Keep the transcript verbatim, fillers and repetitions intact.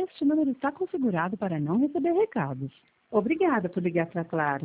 Este número está configurado para não receber recados. Obrigada por ligar para a Claro.